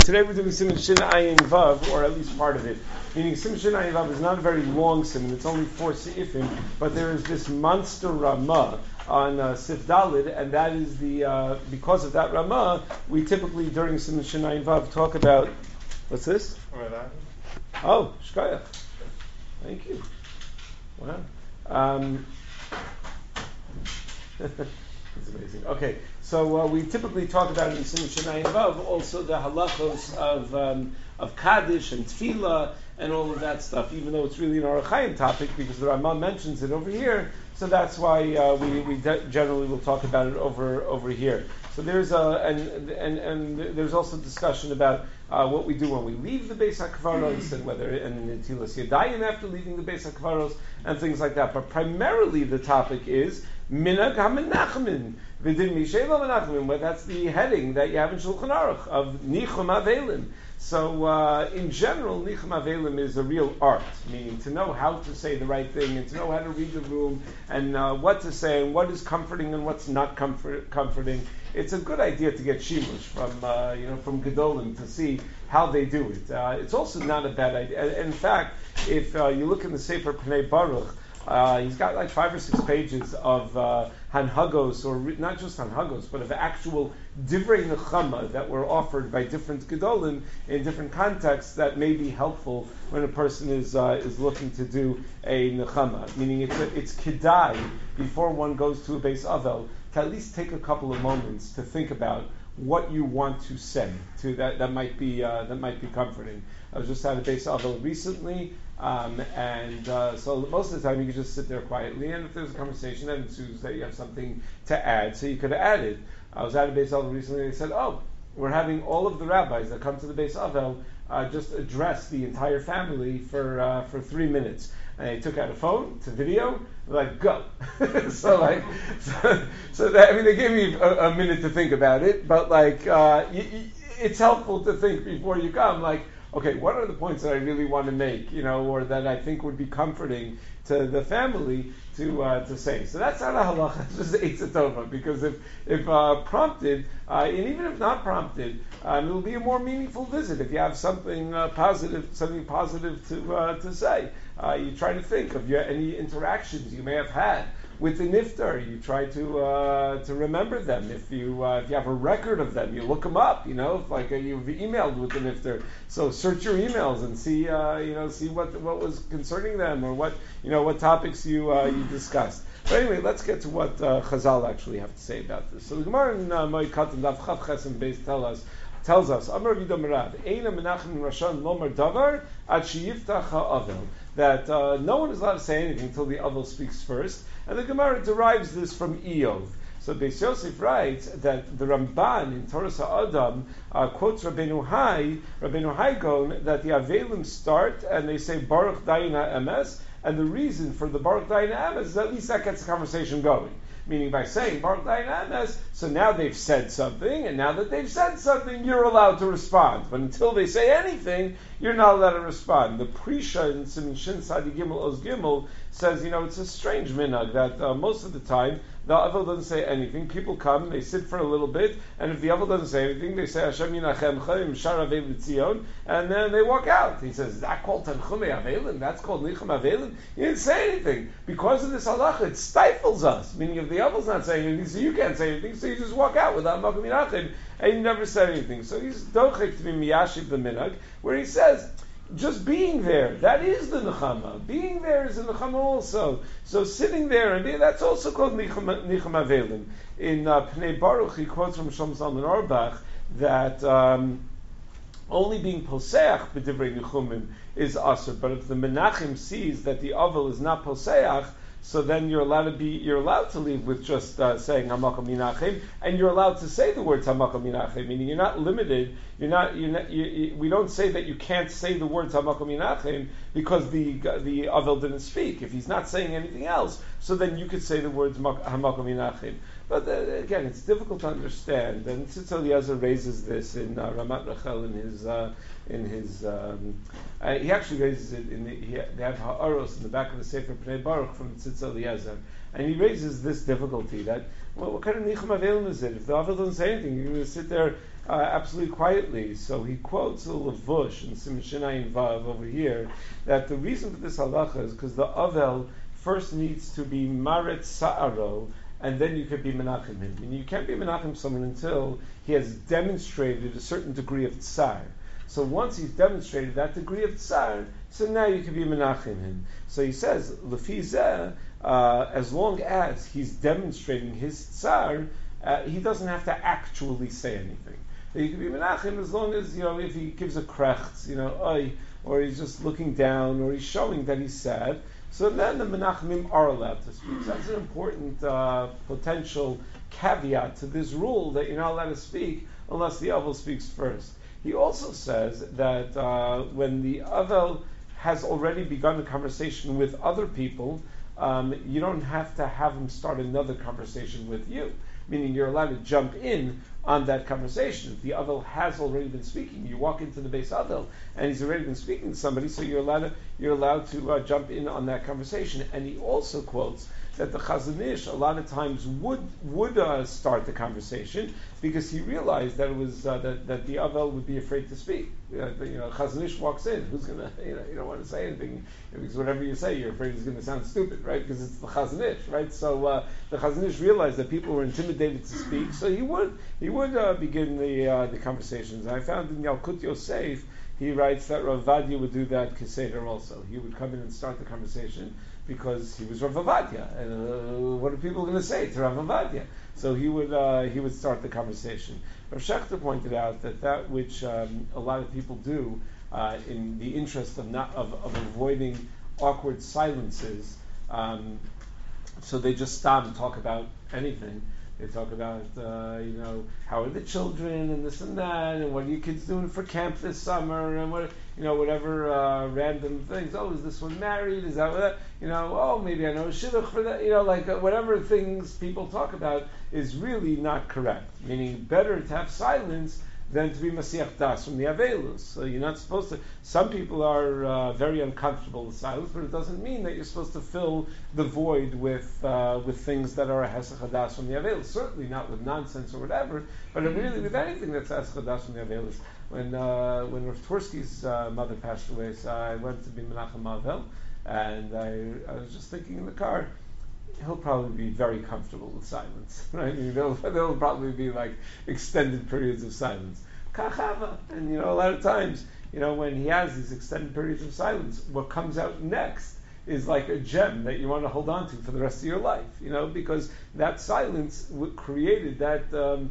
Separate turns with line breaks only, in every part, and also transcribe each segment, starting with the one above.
Today we're doing Siman Shin Ayin Vav, or at least part of it. Meaning Siman Shin Ayin Vav is not a very long Siman, it's only 4 Seifim, but there is this monster Ramah on Sif Dalid, and that is the, because of that Ramah, we typically during Siman Shin Ayin Vav talk about, what's this? Oh, Shkayach. Thank you. Wow. It's amazing. Okay, so we typically talk about in Siman Shin Ayin Vav also the halachos of Kaddish and Tefillah and all of that stuff, even though it's really an Orach Chaim topic because the Rambam mentions it over here. So that's why we generally will talk about it over here. So there's and there's also discussion about what we do when we leave the Beis HaKvaros and whether and Netilas Yadayim after leaving the Beis HaKvaros and things like that. But primarily the topic is Minhag HaMenachmin V'din Mishei Lo Menachmin. Well, that's the heading that you have in Shulchan Aruch of Nichum Avelim. So in general, Nichum Avelim is a real art, meaning to know how to say the right thing and to know how to read the room and what to say and what is comforting and what's not comforting. It's a good idea to get shimush from Gedolim to see how they do it. It's also not a bad idea. In fact, if you look in the Sefer Pnei Baruch, he's got like 5 or 6 pages of hanhagos, or not just hanhagos, but of actual divrei nechama that were offered by different gedolim in different contexts that may be helpful when a person is looking to do a nechama. Meaning it's kedai before one goes to a Beis Avel to at least take a couple of moments to think about what you want to say. That might be comforting. I was just at a Beis Avel recently. So most of the time you can just sit there quietly, and if there's a conversation that ensues that you have something to add, so you could add it. I was at a Beis Avel recently, and they said, we're having all of the rabbis that come to the Beis Avel just address the entire family for 3 minutes. And they took out a phone to video, like, go. So they gave me a minute to think about it, but it's helpful to think before you come, like, okay, what are the points that I really want to make, or that I think would be comforting to the family to say. So that's not a halacha, it's just Eitzah Tova, because if prompted, and even if not prompted, it'll be a more meaningful visit if you have something positive to say. You try to think of any interactions you may have had with the niftar. You try to remember them. If you have a record of them, you look them up. You've emailed with the niftar, so search your emails and see what was concerning them or what topics you discussed. But anyway, let's get to what Chazal actually have to say about this. So the Gemara in Moed Katan Daf Chav Ches Beis tells us Amar Vidam Rav Eina Menachem Rashan Lomar Davar Ad Sheyiftach HaAvel, that no one is allowed to say anything until the Avel speaks first. And the Gemara derives this from Eov. So Beis Yosef writes that the Ramban in Torah Ha'adam quotes Rabbeinu Hai Gon, that the Avelim start and they say Baruch Dayina Emes, and the reason for the Baruch Dayina Emes is at least that gets the conversation going. Meaning by saying Baruch Dayina Emes, so now they've said something, and now that they've said something, you're allowed to respond. But until they say anything, you're not allowed to respond. The Prisha in Siman Shin Sadi Gimel Oz Gimel says, it's a strange minhag that most of the time the Avel doesn't say anything. People come, they sit for a little bit, and if the Avel doesn't say anything, they say Hashem Yinachemcha Im Shar Avelim Tzion, and then they walk out. He says, is that called Tanchumei Avelim? That's called Nichum Avelim? He didn't say anything. Because of this halacha, it stifles us. Meaning if the Avel's not saying anything, so you can't say anything, so you just walk out without Makom Yinachim, and you never said anything. So he's dochek to be miyashiv the minhag, where he says, just being there, that is the nechama. Being there is the nechama also. So sitting there, and that's also called nichum avelim. In Pnei Baruch, he quotes from Shlomo Zalman Auerbach that only being poseach b'divrei nichumim is asur. But if the menachim sees that the avel is not poseach, so then you're allowed to leave with just saying Hamakom Yinachim, and you're allowed to say the words Hamakom Yinachim, meaning you're not limited. We don't say that you can't say the words Hamakom Yinachim because the Avel didn't speak. If he's not saying anything else, so then you could say the words Hamakom Yinachim. But again, it's difficult to understand. And Tzitz Eliezer raises this in Ramat Rachel in his he actually raises it they have Ha'aros in the back of the Sefer Pnei Baruch from Tzitz Eliezer, and he raises this difficulty that what kind of Nichum Avelim is it? If the Avel doesn't say anything, you're going to sit there absolutely quietly. So he quotes a Levush in Siman Shinayin Vav over here that the reason for this halacha is because the Avel first needs to be Maret Sa'aro, and then you could be Menachem him. And you can't be Menachem someone until he has demonstrated a certain degree of Tsar. So once he's demonstrated that degree of Tsar, so now you can be Menachem him. So he says, Lefi Zeh, as long as he's demonstrating his Tsar, he doesn't have to actually say anything. You can be Menachem as long as, if he gives a krechts, oy, or he's just looking down, or he's showing that he's sad, so then the Menachemim are allowed to speak. So that's an important potential caveat to this rule that you're not allowed to speak unless the Avel speaks first. He also says that when the Avel has already begun a conversation with other people, you don't have to have him start another conversation with you. Meaning you're allowed to jump in on that conversation. If the Avel has already been speaking, you walk into the base Avel and he's already been speaking to somebody, so you're allowed to jump in on that conversation. And he also quotes that the Chazon Ish a lot of times would start the conversation because he realized that it was that the Avel would be afraid to speak. Chazon Ish walks in, who's gonna you don't want to say anything because whatever you say you're afraid it's going to sound stupid, right? Because it's the Chazon Ish, right? So the Chazon Ish realized that people were intimidated to speak, so he would begin the conversations. And I found in Yalkut Yosef he writes that Rav Vadia would do that Keseder also. He would come in and start the conversation because he was Rav Vadia, and what are people going to say to Rav Vadia? So he would start the conversation. Rav Shechter pointed out that which a lot of people do in the interest of avoiding awkward silences, so they just stop and talk about anything. They talk about, how are the children and this and that, and what are you kids doing for camp this summer, and whatever random things. Oh, is this one married? Is that what? Oh, maybe I know a shidduch for that. Whatever things people talk about is really not correct. Meaning, better to have silence than to be Masiach Das from the Avelus. So you're not supposed to. Some people are very uncomfortable with silence, but it doesn't mean that you're supposed to fill the void with things that are a Hesach Das from the Avelus. Certainly not with nonsense or whatever, but really with anything that's Hesach Das from the Avelus. When Rav Twersky's mother passed away, so I went to be Menachem Avel, and I was just thinking in the car, he'll probably be very comfortable with silence, right? There'll probably be like extended periods of silence. Kachava, and a lot of times, when he has these extended periods of silence, what comes out next is like a gem that you want to hold on to for the rest of your life, because that silence created that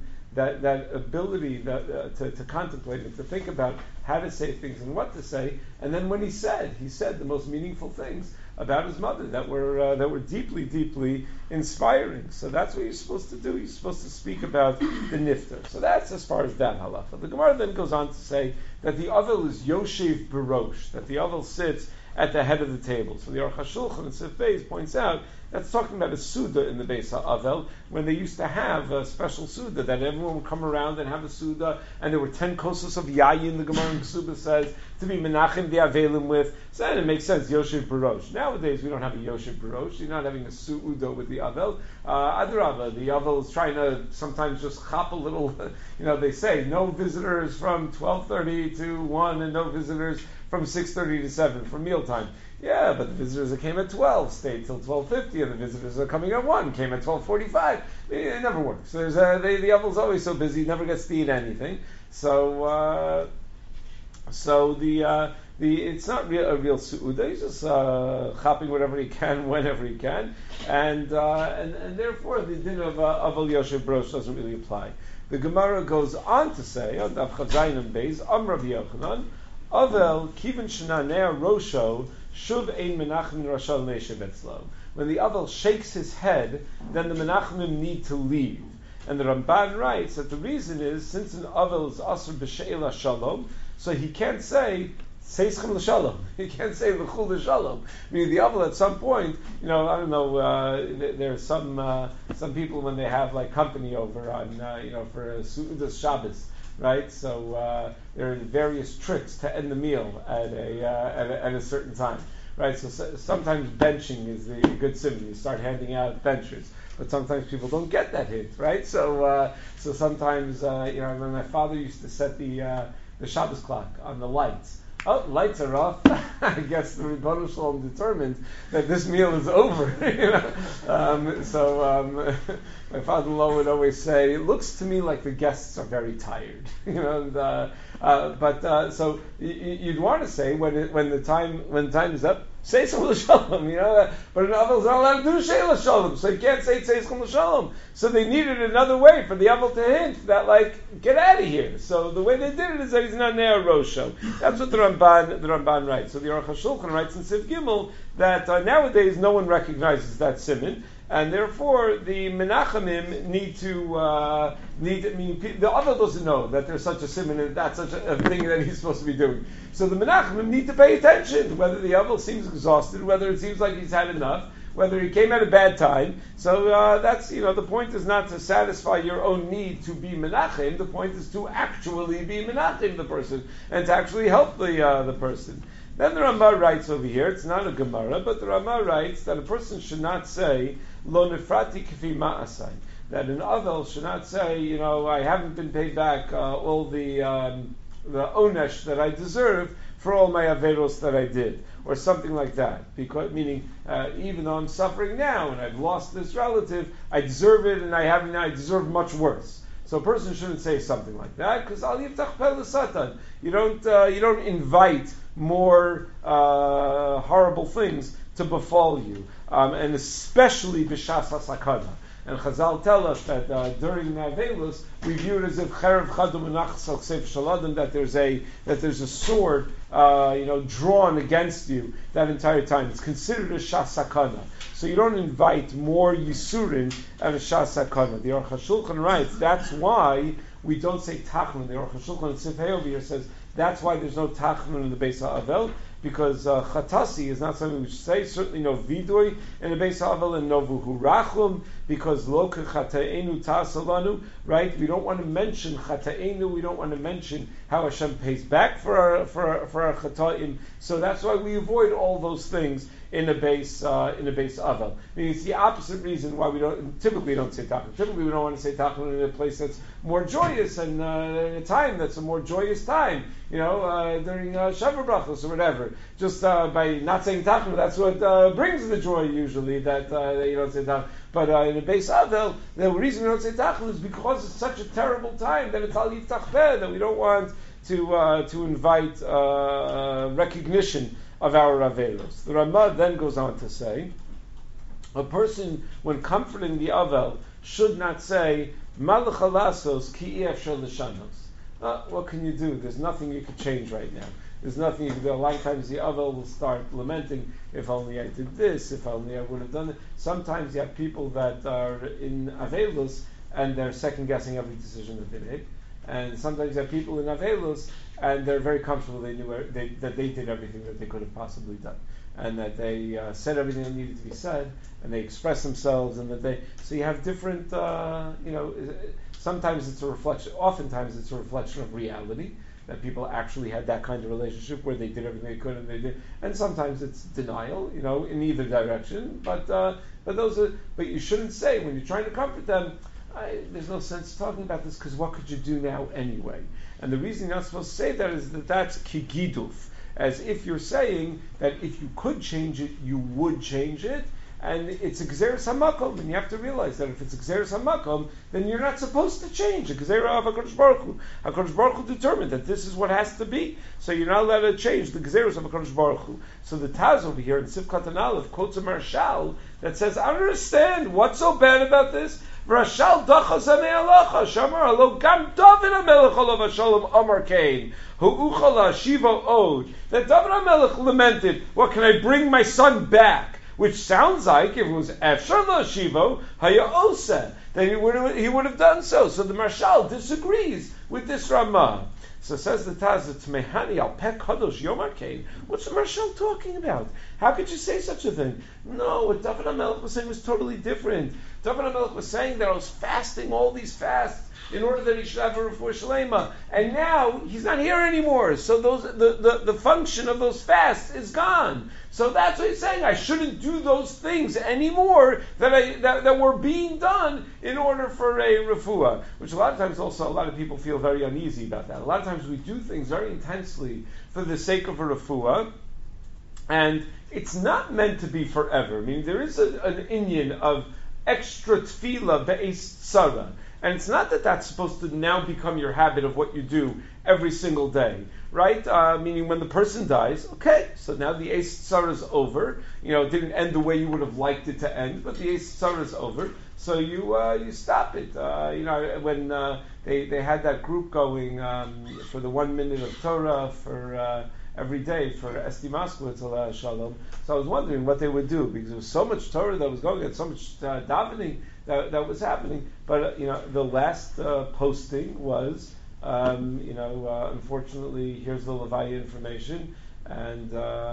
ability to contemplate and to think about how to say things and what to say. And then when he said the most meaningful things about his mother that were deeply, deeply inspiring. So that's what you're supposed to do. You're supposed to speak about the nifter. So that's as far as that halacha. The Gemara then goes on to say that the Avel is Yoshev Barosh, that the Avel sits at the head of the table. So the Aruch HaShulchan in Sif Beis points out that's talking about a Suda in the Beis HaAvel, when they used to have a special Suda, that everyone would come around and have a Suda, and there were 10 kosos of Yayin, the Gemara in Ksuba says, to be Menachem the Avelim with. So then it makes sense, Yoshev Barosh. Nowadays we don't have a Yoshev Barosh, you're not having a Suda with the Avel. Adrabah, the Avel is trying to sometimes just chop a little, they say no visitors from 12:30 to 1 and no visitors from 6:30 to 7 for mealtime. Yeah, but the visitors that came at 12 stayed till 12:50, and the visitors that are coming at 1 came at 12:45. It never works. The Avel's always so busy, never gets to eat anything. So it's not a real su'uda. He's just chopping whatever he can, whenever he can, and therefore the din of Avel Yoshev Barosh doesn't really apply. The Gemara goes on to say on Daf Chazayin and Beis, Amar Rabbi Yochanan, Avel Kivin Shenaneh Rosho Shuv Ein Menachem Rashal Neshev Etzlo. When the Avel shakes his head, then the Menachemim need to leave. And the Ramban writes that the reason is, since an Avel is Asr B'She'ela Shalom, so he can't say Seischem L'Shalom. He can't say L'Chul L'Shalom. Meaning the Avel at some point, I don't know, there's some people when they have like company over on, for Su'udas Shabbos, right? So there are various tricks to end the meal at a certain time, right? So sometimes benching is the good simon. You start handing out benchers. but sometimes people don't get that hint, right? So sometimes, when my father used to set the Shabbos clock on the lights. Oh, lights are off. I guess the Rebbeinu Shalom determined that this meal is over. My father-in-law would always say, "It looks to me like the guests are very tired." So you'd want to say when the time is up, say Tzeichom L'Shalom, but an Avel is not allowed to do Shei L'Shalom, so you can't say Tzeichom L'Shalom. So they needed another way for the Avel to hint that, get out of here. So the way they did it is that he's not near Rosho. That's what the Ramban writes. So the Aruch HaShulchan writes in Siv Gimel that nowadays no one recognizes that siman, and therefore the Menachemim the Avel doesn't know that there's such a siman and that's such a thing that he's supposed to be doing. So the Menachemim need to pay attention, whether the Avel seems exhausted, whether it seems like he's had enough, whether he came at a bad time. So that's, the point is not to satisfy your own need to be Menachem, the point is to actually be Menachem the person, and to actually help the person. Then the Ramah writes over here, it's not a Gemara, but the Ramah writes that a person should not say, Lo nefrati k'fi ma'asai, that an Avel should not say, I haven't been paid back all the onesh that I deserve for all my averos that I did, or something like that. Because meaning, even though I'm suffering now and I've lost this relative, I deserve it, and I deserve much worse. So a person shouldn't say something like that, because al yiftach peh l'satan. You don't invite more horrible things to befall you, and especially b'shas hasakana. And Chazal tell us that during Navelus, we view it as if cherev chadum menachas al ksef shaladim, that there's a sword, drawn against you that entire time. It's considered a shas sakana. So you don't invite more yisurin at a shas sakana. The Aruch HaShulchan writes that's why we don't say tachnun. The Aruch HaShulchan in Sifhei over here says that's why there's no tachnun in the Beis HaAvel, because chatasi is not something we should say. Certainly no vidui in the Beis HaAvel, and no vuhu rachum, because lo k'chata'enu ta'asalanu, right? We don't want to mention chata'enu. We don't want to mention how Hashem pays back for our chata'im. So that's why we avoid all those things in a base Avel. I mean, it's the opposite reason why we typically don't say tachnun. Typically we don't want to say tachnun in a place that's more joyous and in a time that's a more joyous time, during Shavuot Brachos or whatever. Just by not saying tachnun, that's what brings the joy usually, that you don't say tachnun. But in a base Avel, the reason we don't say tachnun is because it's such a terrible time that it's al yiftach peh, that we don't want to invite recognition of our Averos. The Ramah then goes on to say, a person, when comforting the Avel, should not say, Malach halasos ki efshar l'shanos. What can you do? There's nothing you could change right now. There's nothing you can do. A lot of times the Avel will start lamenting, if only I did this, if only I would have done it. Sometimes you have people that are in Avelos, and they're second-guessing every decision that they make. And sometimes you have people in Avelos, and they're very comfortable that they did everything that they could have possibly done, and that they said everything that needed to be said, and they expressed themselves, and so you have different, sometimes it's a reflection, oftentimes it's a reflection of reality, that people actually had that kind of relationship where they did everything they could, and sometimes it's denial, in either direction, but you shouldn't say, when you're trying to comfort them, there's no sense talking about this, because what could you do now anyway? And the reason you're not supposed to say that is that that's kigiduf, as if you're saying that if you could change it, you would change it, and it's a gzeres hamakom, and you have to realize that if it's a gzeres hamakom, then you're not supposed to change. A gzera of HaKadosh Baruch Hu. HaKadosh Baruch Hu determined that this is what has to be, so you're not allowed to change the gzeres of HaKadosh Baruch Hu. So the Taz over here in Sifkat and Aleph quotes a Marshal that says, I don't understand, what's so bad about this? Rashal dachas ha'me'alacha, shamar alo gam David HaMelech alav hashalom amar kain, hu'uchala shiva od, that David HaMelech lamented, what, can I bring my son back? Which sounds like, if it was efshar la shivo, haya oseh, then he would have done so. So the Marshal disagrees with this Ramah. So says the Taz, it's mehani al pek kadosh yomar kain. What's the Marshal talking about? How could you say such a thing? No, what David HaMelech was saying was totally different. David HaMelech was saying that I was fasting all these fasts in order that he should have a refuah shlema, and now he's not here anymore. So the function of those fasts is gone. So that's what he's saying. I shouldn't do those things anymore that were being done in order for a refuah. Which a lot of times also a lot of people feel very uneasy about that. A lot of times we do things very intensely for the sake of a refuah, and it's not meant to be forever. I mean, there is an inyan of extra tefillah be'es tzara. And it's not that that's supposed to now become your habit of what you do every single day, right? Meaning when the person dies, okay, so now the Eis Tzara is over. It didn't end the way you would have liked it to end, but the Eis Tzara is over. So you stop it. When they had that group going for the 1 minute of Torah for every day for Esti Moskowitz, Shalom. So I was wondering what they would do, because there was so much Torah that was going on, so much davening that was happening. But the last posting was, unfortunately, here's the Levaya information, and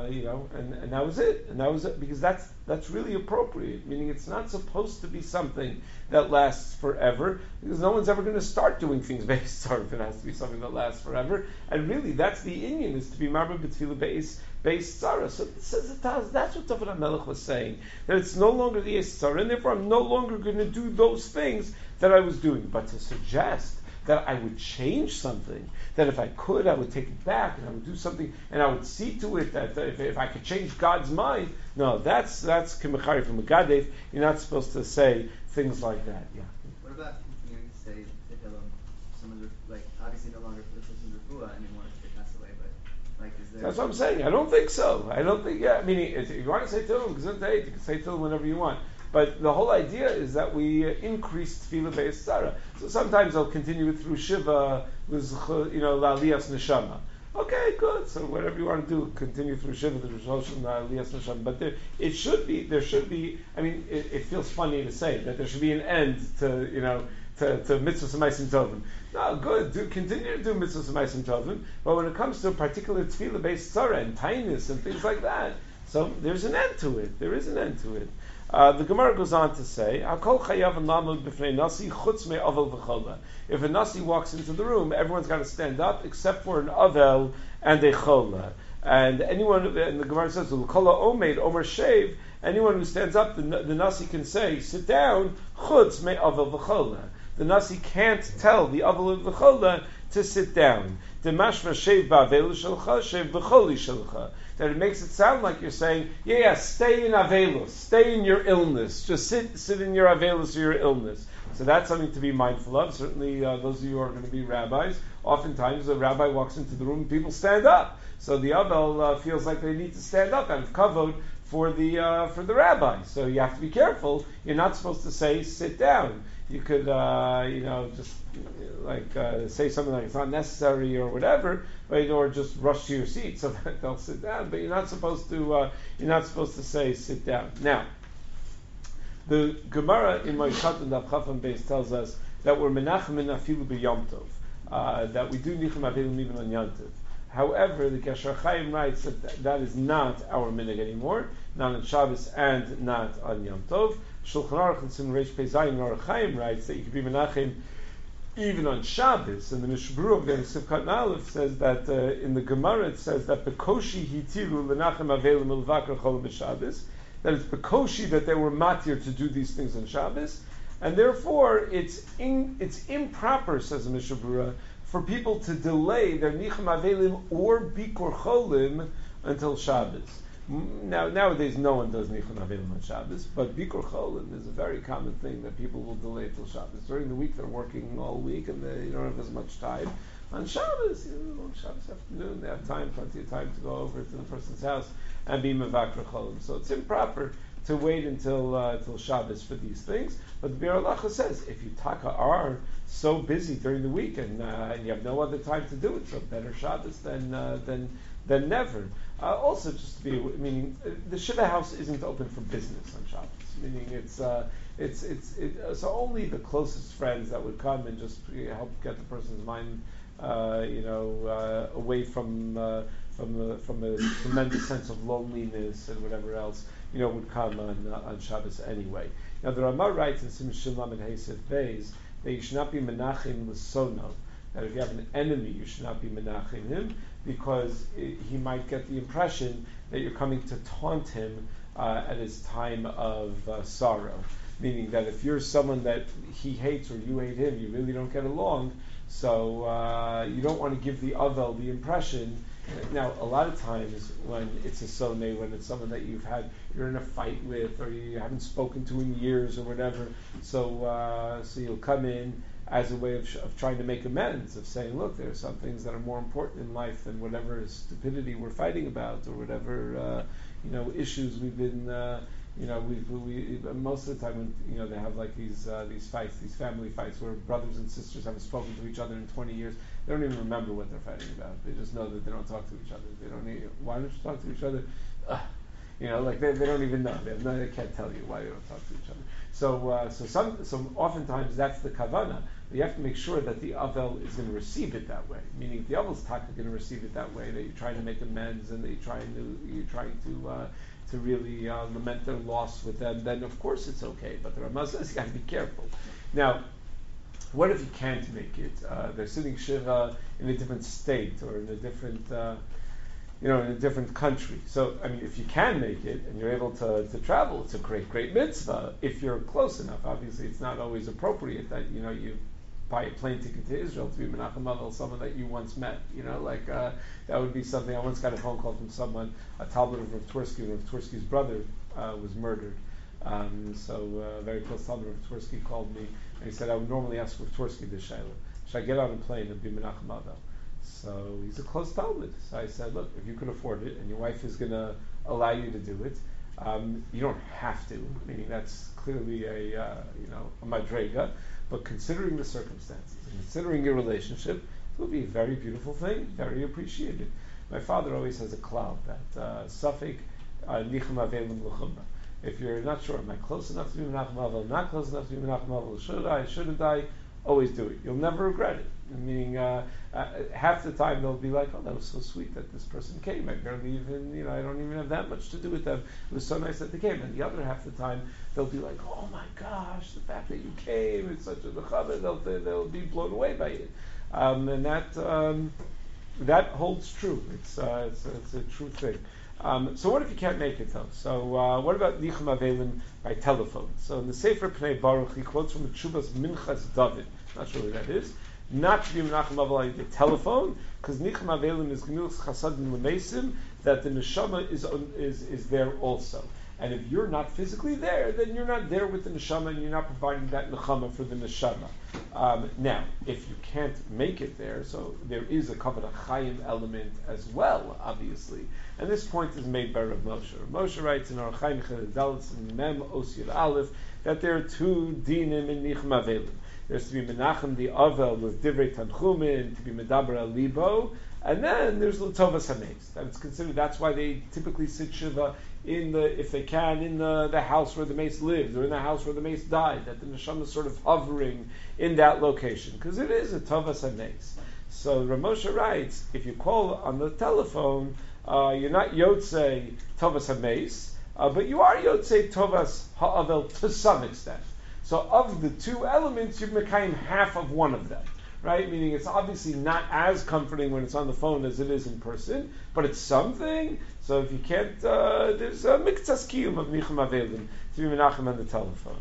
and that was it. And that was it, because that's really appropriate. Meaning, it's not supposed to be something that lasts forever, because no one's ever going to start doing things based on if it has to be something that lasts forever. And really, that's the inyan, is to be marba b'tefillah based tzara. So it says that's what David HaMelech was saying, that it's no longer the Eis Tzara, and therefore I'm no longer going to do those things that I was doing. But to suggest that I would change something, that if I could, I would take it back, and I would do something, and I would see to it that if I could change God's mind, no, that's Kimachari from Megadev. You're not supposed to say things like that. Yeah.
What about continuing to say Tehillim? Someone's obviously no longer for the person's refuah anymore if they pass away, but is there?
That's what I'm saying. I don't think so. I don't think. Yeah. Meaning, if you want to say Tehillim, you can say Tehillim whenever you want. But the whole idea is that we increase tefillah be'es tzara. So sometimes I'll continue it through Shiva with La'aliyas Neshama. Okay, good. So whatever you want to do, continue through Shiva, the Rosh Hashanah, La'aliyas Neshama. But there should be. I mean, it feels funny to say that there should be an end to mitzvahs ma'asim tovim. No, good. Continue to do mitzvahs ma'asim tovim. But when it comes to a particular tefillah be'es tzara and tainis and things like that, so there's an end to it. There is an end to it. The Gemara goes on to say, if a nasi walks into the room, everyone's got to stand up except for an avel and a chola. And the Gemara says, Omer shave, anyone who stands up, the nasi can say, sit down, chutz me avel v'chola. The nasi can't tell the avel and v'chola to sit down. That it makes it sound like you're saying, stay in avelus, stay in your illness, just sit in your avelus or your illness. So that's something to be mindful of. Certainly, those of you who are going to be rabbis, oftentimes a rabbi walks into the room and people stand up. So the avel feels like they need to stand up out of kavod for the rabbi. So you have to be careful. You're not supposed to say sit down. You could, just say something like it's not necessary or whatever, or just rush to your seat so that they'll sit down. But you're not supposed to say sit down. Now, the Gemara in Moishat and Daf Chaf and Beis tells us that we're menachem in afilu b'Yom Tov, that we do nichem avilim even on Yom Tov. However, the Gesher Chaim writes that is not our minhag anymore, not on Shabbos and not on Yom Tov. Shulchan Aruch and Simon Reish Pei Zayin Aruch Chaim writes that you can be menachem even on Shabbos. And the Mishbru of the Sivkat Aleph says that in the Gemara it says that bekoshi hitiru lenachem avelim ulvakar cholim b'Shabbos, that it's bekoshi that they were matir to do these things on Shabbos, and therefore it's improper, says the Mishbru, for people to delay their nichem avelim or bikur cholim until Shabbos. Now, nowadays, no one does Nichon Avelim on Shabbos, but Bikur Cholim is a very common thing that people will delay till Shabbos. During the week, they're working all week and they don't have as much time. On Shabbos, Shabbos afternoon, they have plenty of time to go over to the person's house and be Mevakra Cholim. So it's improper to wait until Shabbos for these things. But the Biur Halacha says, if you are so busy during the week and you have no other time to do it, so better Shabbos than never. Also, just to be, meaning the Shiva house isn't open for business on Shabbos. Meaning so only the closest friends that would come and just help get the person's mind, away from a tremendous sense of loneliness and whatever else, would come on Shabbos anyway. Now the Ramah writes in Sim Shilam and Hesed Beis that you should not be menachim l'sono. That if you have an enemy, you should not be menachim him because he might get the impression that you're coming to taunt him at his time of sorrow. Meaning that if you're someone that he hates or you hate him, you really don't get along. So you don't want to give the other the impression. Now, a lot of times when it's a sonay, when it's someone that you're in a fight with, or you haven't spoken to in years, or whatever, so you'll come in as a way of trying to make amends, of saying, look, there are some things that are more important in life than whatever stupidity we're fighting about, or whatever issues we've been. We most of the time when they have like these fights, these family fights where brothers and sisters haven't spoken to each other in 20 years, they don't even remember what they're fighting about. They just know that they don't talk to each other. They don't need, why don't you talk to each other? They don't even know. They can't tell you why they don't talk to each other. So oftentimes that's the kavana. You have to make sure that the avel is going to receive it that way. Meaning, if the avel is going to receive it that way, that you're trying to make amends and that you're trying to really lament their loss with them, then of course it's okay. But the Ramah says you got to be careful. Now, what if you can't make it? They're sitting shiva in a different state or in a different, in a different country. So, I mean, if you can make it and you're able to travel, it's a great mitzvah. If you're close enough, obviously, it's not always appropriate that you buy a plane ticket to Israel to be Menachem Avel, someone that you once met. That would be something. I once got a phone call from someone, a Talmud of Rav Twersky. Rav Twersky's brother was murdered. A very close Talmud of Rav Twersky called me, and he said, I would normally ask Rav Twersky this shayla. Should I get on a plane and be Menachem Avel? So he's a close Talmud. So I said, look, if you can afford it, and your wife is going to allow you to do it, you don't have to, meaning that's clearly a madrega, but considering the circumstances, and considering your relationship, it will be a very beautiful thing, very appreciated. My father always has a cloud that Safek Nichem Avelim L'chumra. If you're not sure, am I close enough to be Menachem Avel, not close enough to be Menachem Avel, shouldn't I? Always do it. You'll never regret it. Meaning, half the time they'll be like, "Oh, that was so sweet that this person came. I barely even, I don't even have that much to do with them. It was so nice that they came." And the other half the time they'll be like, "Oh my gosh, the fact that you came, it's such a nechama." They'll be blown away by it, and that holds true. It's a true thing. So what if you can't make it though? So what about Nichem Avelim by telephone? So in the Sefer Pnei Baruch, he quotes from the Tshuvas Minchas David. Not sure what that is. Not to be Menachem Avel by the telephone, because Nichem Avelim is Gemilas Chasadim L'Meisim, that the neshama is there also. And if you're not physically there, then you're not there with the neshama, and you're not providing that nechama for the neshama. Now, if you can't make it there, so there is a kavod chayim element as well, obviously. And this point is made by Rav Moshe. Rav Moshe writes in Orach Chaim Chilei Dalet in Mem Osir Aleph that there are two dinim in Nichem Avelim. There's to be menachem the avel with divrei tanchumin, to be medaber al libo, and then there's l'tovas hameis. That it's considered. That's why they typically sit shiva if they can, in the house where the mace lived, or in the house where the mace died. That the neshama is sort of hovering in that location because it is a tovas hameis. So Rav Moshe writes, if you call on the telephone, you're not yotzei tovas hameis, but you are yotzei tovas ha'avel to some extent. So of the two elements, you're mekayim half of one of them, right? Meaning it's obviously not as comforting when it's on the phone as it is in person, but it's something. So if you can't, there's a miktzas kiyum of Nichem Avelim to be menachem on the telephone.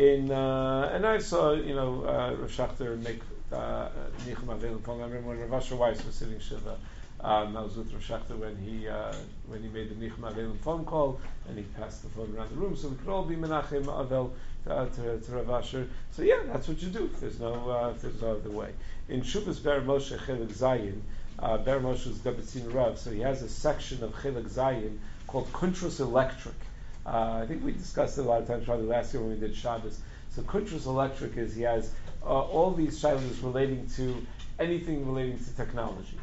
And I saw, Rav Shachter make Nichem Avelim phone. I remember when Rav Asher Weiss was sitting shiva. I was with Rav Shachter when he made the Nichem Avelim phone call, and he passed the phone around the room, so we could all be menachem Avel to Rav Asher. So yeah, that's what you do. If there's no other way. In Shuvas Ber Moshe Chelik Zayin, Ber Moshe is Gabetzin Rav, so he has a section of Chelik Zayin called Kuntrus Electric. I think we discussed it a lot of times, probably last year when we did Shabbos. So Kuntrus Electric is he has all these shilas relating to anything relating to technology.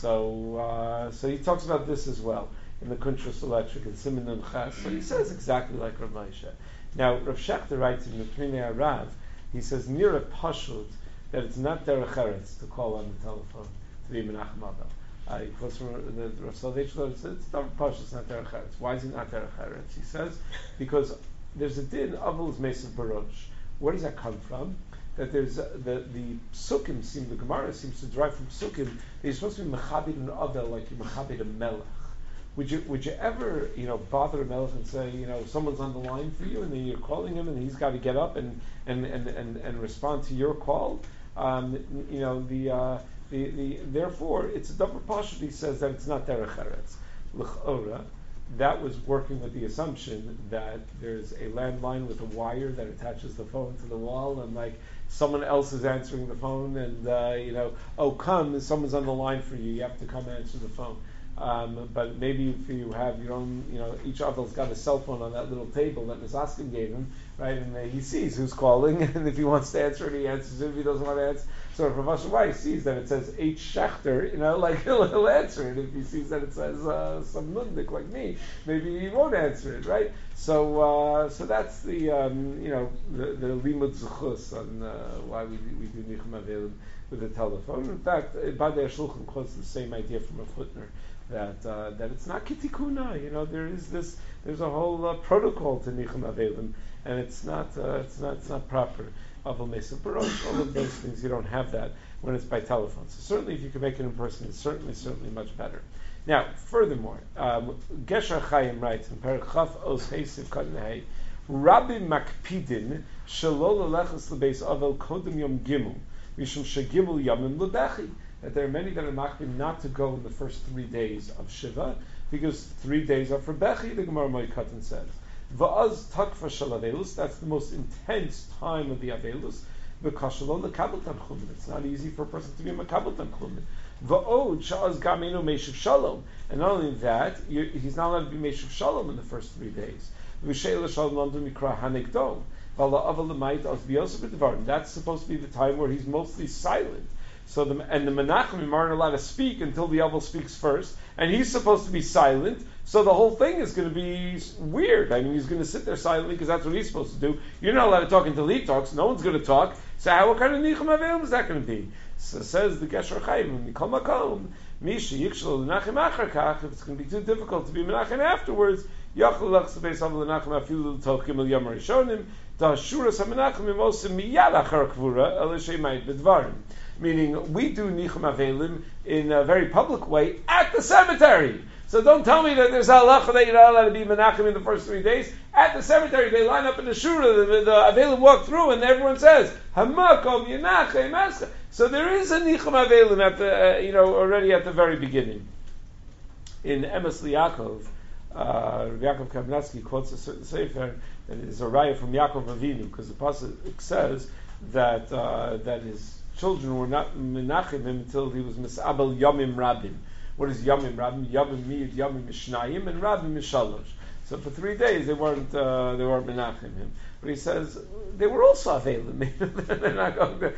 So he talks about this as well in the Kuntrus Electric and Siman Nun Ches. So he says exactly like Rav Moshe. Now Rav Shachter writes in the Pnei Arav, he says near a pashut that it's not derech eretz to call on the telephone to be Menachem Avel. He quotes from the Rav Soloveitchik, it's not pashut, it's not derech eretz. Why is it not derech eretz? He says because there's a din avos mesav barosh. Where does that come from? That there's the psukim the Gemara seems to derive from psukim that you're supposed to be mechabed an avel like you're mechabed a melech. Would you ever bother a melech and say someone's on the line for you and then you're calling him and he's got to get up and respond to your call? Therefore it's a double pashut. He says that it's not derech eretz l'chora. That was working with the assumption that there's a landline with a wire that attaches the phone to the wall, and like someone else is answering the phone, and come, someone's on the line for you. You have to come answer the phone. But maybe if you have your own, each other's got a cell phone on that little table that Ms. Askin gave him, right? And he sees who's calling, and if he wants to answer it, he answers it. If he doesn't want to answer, so if Rav Asher sees that it says H. Schechter, he'll answer it. If he sees that it says some nundik like me, maybe he won't answer it, right? So that's the limud zuchus on why we do nichum avelim with the telephone. In fact, Badei Shulchan quotes the same idea from a footner. That it's not kitikuna, there's a whole protocol to nichum avelim, and it's not proper. Aval mesa barosh, all of those things you don't have that when it's by telephone. So certainly, if you can make it in person, it's certainly much better. Now, furthermore, Gesher Chaim writes in Perek Chaf Os Heisiv Katan Hey, Rabbi Makpidin Shelo Lelechas Lebeis Avel Kodem Yom Gimel Mishum Shegimel Yomim Lebechi. That there are many that are makpid not to go in the first 3 days of Shiva, because 3 days are for Bechi, the Gemara Moed says. Va'az takfa shel avelus, that's the most intense time of the avelus. V'kashalon lekabel tanchumin, it's not easy for a person to be makabel tanchumin. Va'od sha'az gamenu meishuv shalom, and not only that, he's not allowed to be meishuv shalom in the first 3 days. V'sheila shalom landu mikra hanegdo, v'ala aval l'mayit az biyosef b'dvarim, that's supposed to be the time where he's mostly silent. So the Menachemim aren't allowed to speak until the Avel speaks first, and he's supposed to be silent. So the whole thing is going to be weird. I mean, he's going to sit there silently because that's what he's supposed to do. You're not allowed to talk until he talks. No one's going to talk. So what kind of nichum avelim is that going to be? So says the Gesher Chaim, Mikol Makom, Misha Yikshel L'Nachem Achar Kach. If it's going to be too difficult to be Menachem afterwards, Yachol Lach Sebeis Avel L'Nachem Afilu L'Toch Gimel Yom Rishonim Da Shuras HaMenachem Imosim Miyad Achar Kvura El Sheimayit B'Dvarim. Meaning, we do Nichum Avelim in a very public way at the cemetery. So don't tell me that there's halacha that you're not allowed to be menachem in the first 3 days. At the cemetery, they line up in the shura, the Avelim walk through, and everyone says, Hamakom Yenachem Escha. So there is a Nichum Avelim at the, already at the very beginning. In Emes Liakov, Yaakov Kamenetsky quotes a certain sefer that is a raya from Yaakov Avinu, because the pasuk says that his children were not menachem him until he was misabel yomim rabim. What is yomim rabim? Yomim miyud yomim mishnayim and rabim mishalosh. So for 3 days they weren't menachem him. But he says they were also avelim. They're not going to,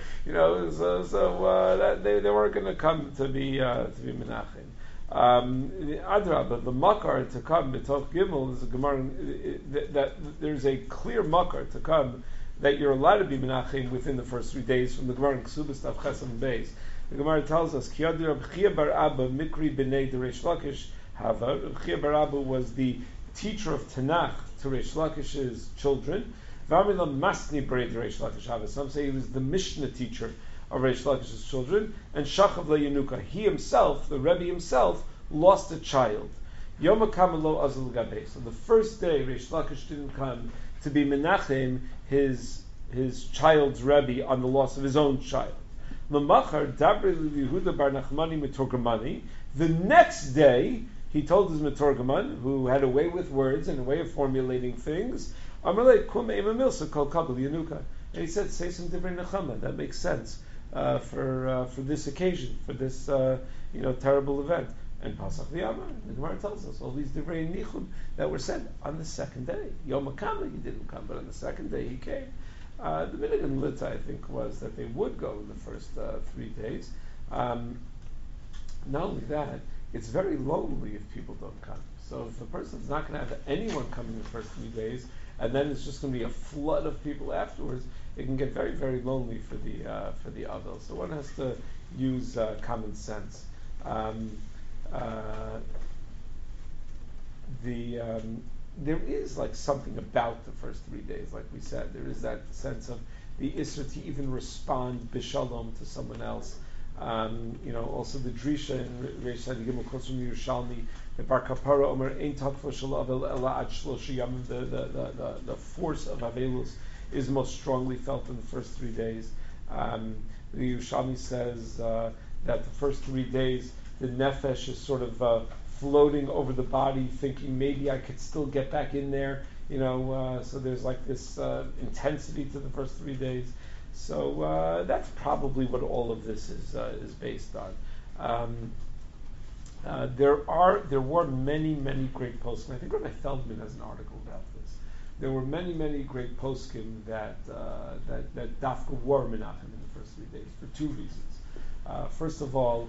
they weren't going to come to be menachem. Adrabah, the makar to come b'toch gimel is a gemara that there's a clear makar to come that you're allowed to be menachem within the first 3 days from the Gemara in Ksubas Tav Chesam Beis. The Gemara tells us, Ki Yadi Reb Chia bar Abba Mikri b'nei de Reish Lakish Hava. Reb Chia bar Abba was the teacher of Tanakh to Reish Lakish's children. V'amilam Masni b'nei de Reish Lakish Hava. Some say he was the Mishnah teacher of Reish Lakish's children. And Shachav leYanuka. He himself, the Rebbe himself, lost a child. Yom HaKamelo Azal Gabei. So the first day Reish Lakish didn't come to be menachem his child's Rebbe on the loss of his own child. L'machar dabri Yehuda bar Nachmani mitorgamani. The next day, he told his mitorgaman, who had a way with words and a way of formulating things, Amalei kum ema milsa kol kabel yanuka. And he said, say some divrei nechama. That makes sense for this occasion, for this terrible event. And Pasach V'Yamar, the Gemara tells us all these divrei nichum that were said on the second day. Yom HaKama, he didn't come, but on the second day he came. The minhag in Litza, I think, was that they would go in the first 3 days. Not only that, it's very lonely if people don't come. So if the person's not going to have anyone come in the first 3 days, and then it's just going to be a flood of people afterwards, it can get very, very lonely for the Avel. So one has to use common sense. there is like something about the first 3 days, like we said. There is that sense of the Isra to even respond b'shalom to someone else. Also the Drisha in Reish Sadi Gimel quotes from Yerushalmi, the Bar Kapara Omer Ein Takfa Shel Avel Ela Ad Shlosh Yamim. The force of Avelus is most strongly felt in the first 3 days. The Yerushalmi says that the first 3 days the nefesh is sort of floating over the body, thinking maybe I could still get back in there. So there's like this intensity to the first 3 days. So that's probably what all of this is based on. There were many great poskim. I think Rabbi Feldman has an article about this. There were many great poskim that Dafka were Menachem in the first 3 days for 2 reasons. First of all,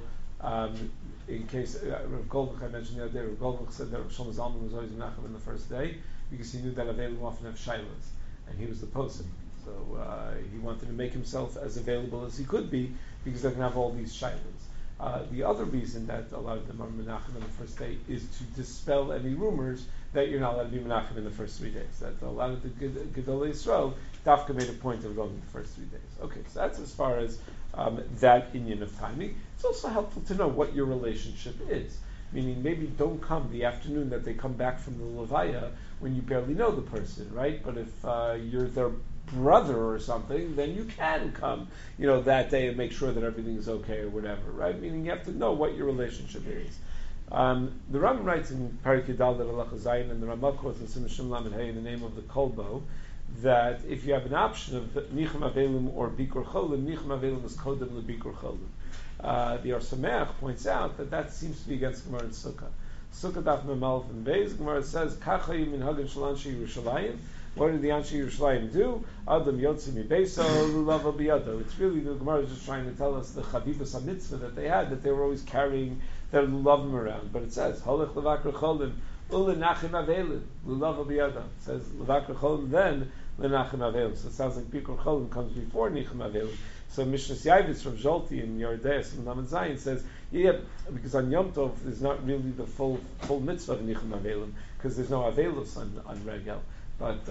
in case Rav Goldberg, I mentioned the other day, Rav Goldberg said that Rav Shlomo Zalman was always Menachem in the first day because he knew that Aveilim often have shaylas, and he was the poskim. So he wanted to make himself as available as he could be because they can have all these shaylas. The other reason that a lot of them are Menachem in the first day is to dispel any rumors that you're not allowed to be Menachem in the first 3 days. That a lot of the Gedolei Yisrael, Dafka made a point of going the first 3 days. Okay, so that's as far as that inyan of timing. It's also helpful to know what your relationship is. Meaning maybe don't come the afternoon that they come back from the Levaya when you barely know the person, right? But if you're their brother or something, then you can come, that day and make sure that everything is okay or whatever, right? Meaning you have to know what your relationship is. The Rambam writes in Parak Yudal that Allah Chazayin, and the Ramah quotes in Simon Shem Lamed Hey in the name of the Kolbo, that if you have an option of Nichem Avelim or Bikur Cholim, Nichem Avelim is Kodem LeBikur Cholim. The Or Sameach points out that seems to be against Gemara and Sukkah. Sukkah Daf Memalef and Beis, Gemara says, Kachayim min Hagan Shalanshi Yerushalayim. What did the Anshe Yerushalayim do? Adam Yotzi Mibeso Lulava Biyado. It's really, the Gemara is just trying to tell us the Chavivas HaMitzvah that they had, that they were always carrying their lulavim around. But it says, Holech Levakar Cholim, Ule Nachim Avelim, Lulava Biyado. It says, Levakar Cholim, then Lenachim Avelim. So it sounds like Bikur Cholim comes before Nichem Avelim. So Mishnah Yavitz from Jolti in Yordeis and Lamed Zayin says, because on Yom Tov there's not really the full mitzvah of Nichem Avelim, because there's no Avelus on Regel. But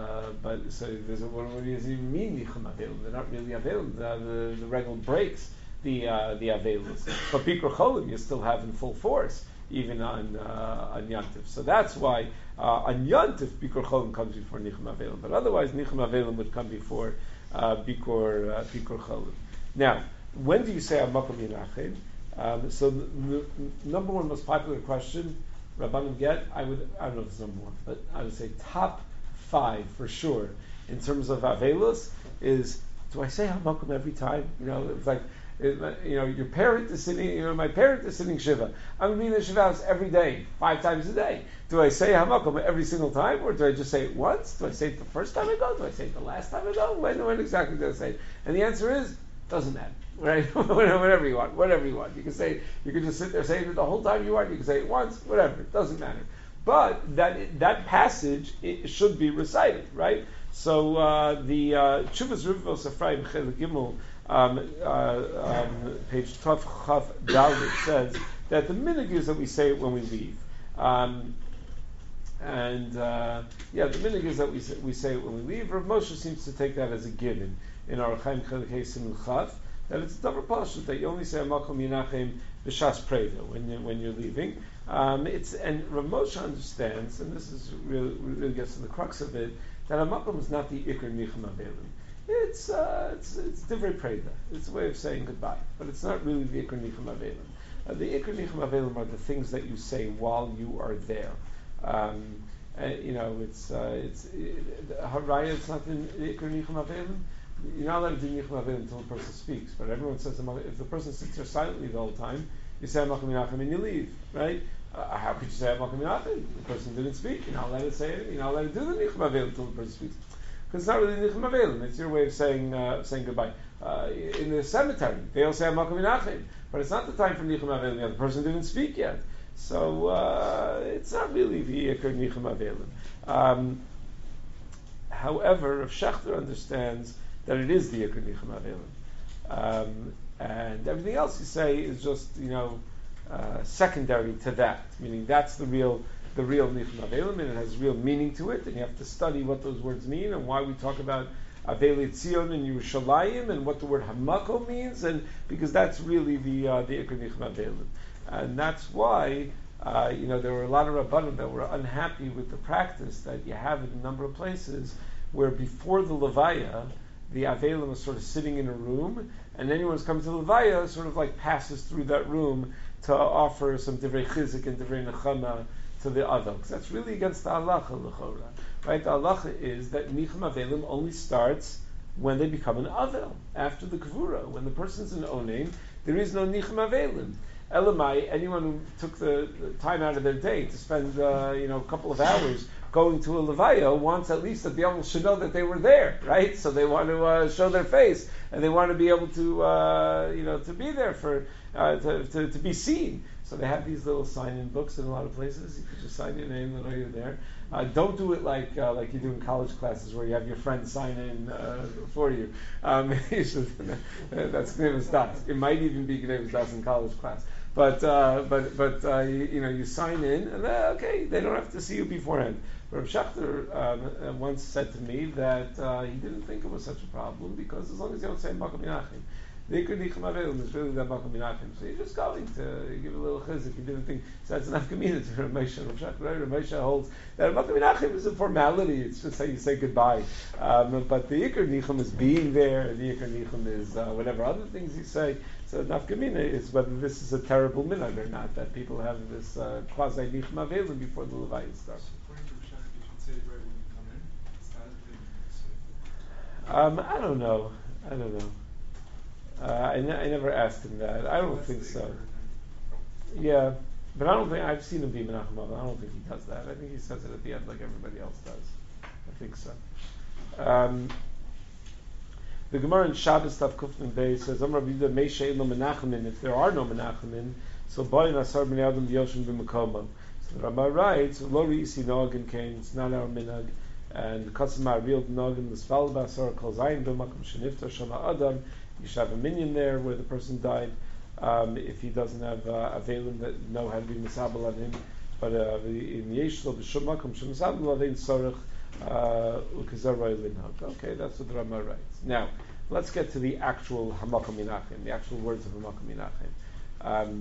so there's what does it even mean Nichem Avelim? They're not really Avelim. The Regel breaks the Avelus. But Bikur Cholim you still have in full force, even on Yantif. So that's why on Yantif Bikur Cholim comes before Nichem Avelim. But otherwise Nichem Avelim would come before Bikur Cholim. Now, when do you say Amakom Yinachem? So the number one most popular question Rabbanim get, I don't know if it's number one, but I would say top 5 for sure in terms of Avelus is, do I say Hamakom every time? It's like, your parent is sitting, my parent is sitting Shiva. I'm going to be in the Shiva house every day, 5 times a day. Do I say Hamakom every single time, or do I just say it once? Do I say it the first time I go? Do I say it the last time I go? When exactly do I say it? And the answer is, doesn't matter. Right? whatever you want. You can just sit there saying it the whole time you want. You can say it once, whatever. It doesn't matter. But that passage it should be recited, right? So the Chuvas Rivos Ephraim Chel Gimel, page Tov Chav Dalit says that the minhag is that we say it when we leave. The minhag is that we say it when we leave. Rav Moshe seems to take that as a given in our Chaim Chelkei Siman Chav, that it's a double pashut that you only say Amakom Yinachem b'shas preda when you're leaving. And Rav Moshe understands, and this is really gets to the crux of it, that Amakom is not the Iker Nichem Avelim. It's divrei preda. It's a way of saying goodbye, but it's not really the Iker Nichem Avelim. The Iker Nichem Avelim are the things that you say while you are there. It's Haraya. It's not the Iker Nichem Avelim. You're not allowed to do Nichem Avelim until the person speaks. But everyone says if the person sits there silently the whole time, you say Amakom Yinachem and you leave, right? How could you say Amakom Yinachem? The person didn't speak. You're not allowed to say it. You're not allowed to do the Nichem Avelim until the person speaks. Because it's not really Nichem Avelim. It's your way of saying goodbye. In the cemetery, they all say Amakom Yinachem, but it's not the time for Nichem Avelim. The person didn't speak yet. So it's not really the Iker Nichem Avelim. However, Rav Shechter understands that it is the Iker Nichem Avelim. And everything else you say is just, secondary to that. Meaning that's the real the real Nichum Avelim, and it has real meaning to it, and you have to study what those words mean and why we talk about Aveli Tzion and Yerushalayim and what the word Hamako means, and because that's really the Iker Nichum Avelim. And that's why there were a lot of Rabbanim that were unhappy with the practice that you have in a number of places where before the Levaya, the Avelim is sort of sitting in a room, and anyone who's coming to the Levaya sort of like passes through that room to offer some Divrei Chizik and Divrei Nechama to the Avil. Because that's really against the halacha, l'chora. Right? The halacha is that Nichum Avelim only starts when they become an Avil, after the Kavura. When the person's an Onein, there is no Nichum Avelim. Elamai, anyone who took the time out of their day to spend a couple of hours going to a levaya wants at least that the Avil should know that they were there, right? So they want to show their face, and they want to be able to to be there for to be seen. So they have these little sign-in books in a lot of places. You could just sign your name and know you're there. Don't do it like you do in college classes where you have your friends sign in for you. That's Gnevis Das. It might even be Gnevis Das in college class. But you sign in, and okay, they don't have to see you beforehand. Rav Schachter once said to me that he didn't think it was such a problem because as long as you don't say Makom Menachem, the Iker Nichum Avelim is really that Makom Menachem. So you're just going to give a little chizik. You didn't think so. That's enough community to Rav Moshe. Rav Schachter, Rav Moshe holds that Makom Menachem is a formality. It's just how you say goodbye. But the Iker Nichum is being there. The Iker Nichum is whatever other things you say. So nafkamina is whether this is a terrible minhag or not, that people have this quasi nichum avelim before the Levaya starts.
According to Rishon, you should say it right when you come in. It's not
I don't know. I never asked him that. I don't think so. Yeah, but I don't think I've seen him be menachem avos. I don't think he does that. I think he says it at the end like everybody else does. I think so. The Gemara in Shabbos Tav Kufnin Beis says, "Amar B'Yehuda Meisha Ein Lo Menachemin." If there are no Menachemin, so Ba'in Asar B'nei Adam B'Yoshim B'Mekomo. So the Rama writes, "Lo Reisi Nogan Kain." It's not our minhag, and Kasama Real Nogan L'Sval B'Asar Kol Zayin B'Makom Sheniftar Shama Adam. You should have a minyan there where the person died. If he doesn't have avelim that know how to be misabel on him, but in Yeshlo B'Shum Makom Shem Misabel Avein Sorech. Okay, that's what the Rama writes. Now, let's get to the actual Hamakom Menachem, the actual words of Hamakom Menachem.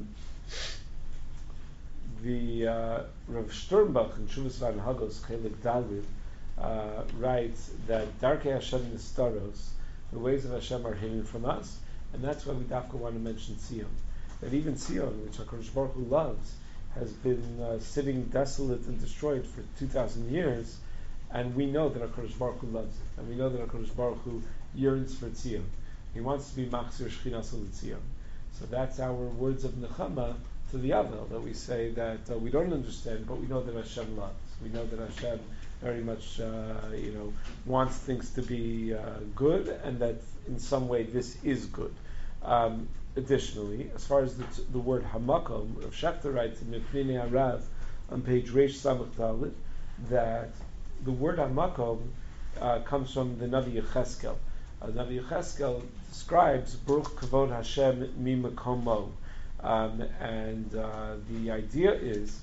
The Rav Sternbach in Shuvas Van Hagos Chelik Dalvid writes that Darkei Hashem Nistaros, the ways of Hashem are hidden from us, and that's why we dafka want to mention Sion. That even Sion, which HaKadosh Baruch Hu loves, has been sitting desolate and destroyed for 2,000 years. And we know that HaKadosh Baruch Hu loves it. And we know that HaKadosh Baruch Hu yearns for Tzion. He wants to be Machzir Shchinas Tzion. So that's our words of Nechama to the Avel, that we say that we don't understand, but we know that Hashem loves. We know that Hashem very much wants things to be good, and that in some way this is good. Additionally, as far as the word Hamakom, Rav Schachter writes in Mepnei Harav on page Reish Samach Dalet that the word Hamakom comes from the Navi Yecheskel. Navi Yecheskel describes Baruch Kavod Hashem Mi Makomo, and the idea is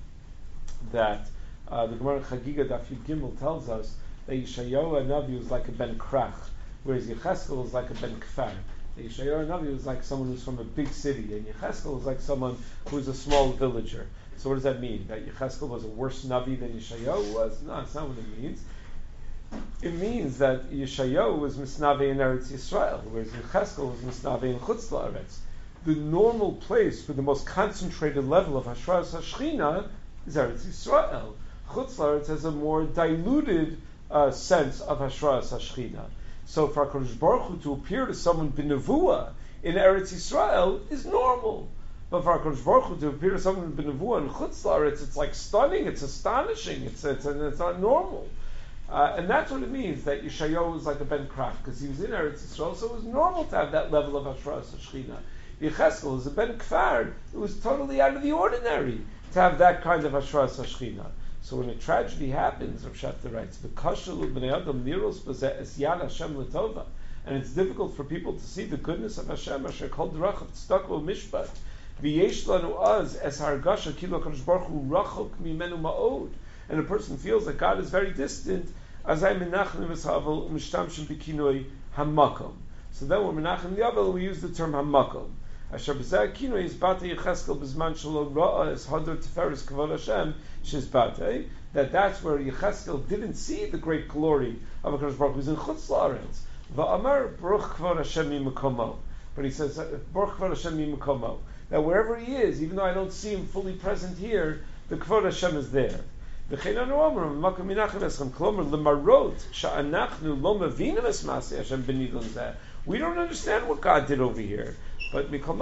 that the Gemara Chagiga Daf Yud Gimel tells us that Yeshayahu Navi was like a ben Krach, whereas Yecheskel is like a ben Kfar. Yeshayahu Navi was like someone who's from a big city, and Yecheskel is like someone who's a small villager. So what does that mean? That Yecheskel was a worse Navi than Yeshayahu was? No, that's not what it means. It means that Yeshayahu was Misnave in Eretz Yisrael, whereas Yecheskel was Misnave in Chutz La'aretz. The normal place for the most concentrated level of Hashras HaShechina is Eretz Yisrael. Chutz La'aretz has a more diluted sense of Hashras HaShechina. So for HaKadosh Baruch Hu to appear to someone b'nevuah in Eretz Yisrael is normal. But for HaKadosh Baruch Hu to appear to someone in B'nevuah and Chutz La'aretz, it's like stunning, it's astonishing, it's not normal. And that's what it means, that Yeshayahu was like a Ben Krach, because he was in Eretz Yisrael, so it was normal to have that level of Hashras HaShechina. Yecheskel is a Ben Kfar, it was totally out of the ordinary to have that kind of Hashras HaShechina. So when a tragedy happens, Rav Schachter writes, V'kashelu b'nei Adam niros b'zeh es yad Hashem l'tova, and it's difficult for people to see the goodness of Hashem, Asher kol d'rachav tzedakah u'mishpat. V'yesh lanu az es hargasha kilo HaKadosh Baruch Hu rachok mimenu ma'od. And a person feels that God is very distant. Azay menachnim eshavel umishtamshim b'kinoi hamakom. So then when menachnim yavel, we use the term hamakom. Asher b'zeh kinoi is batei Yecheskel b'zman shelo ra'a es hadar teferes kavod Hashem shiz batei. That's where Yecheskel didn't see the great glory of HaKadosh Baruch Hu. He's in Chutz La'aretz. Va'amar Baruch Kvod Hashem mimakomo. But he says, Baruch Kvod Hashem mimakomo. That wherever he is, even though I don't see him fully present here, the Kvod Hashem is there. We don't understand what God did over here. But that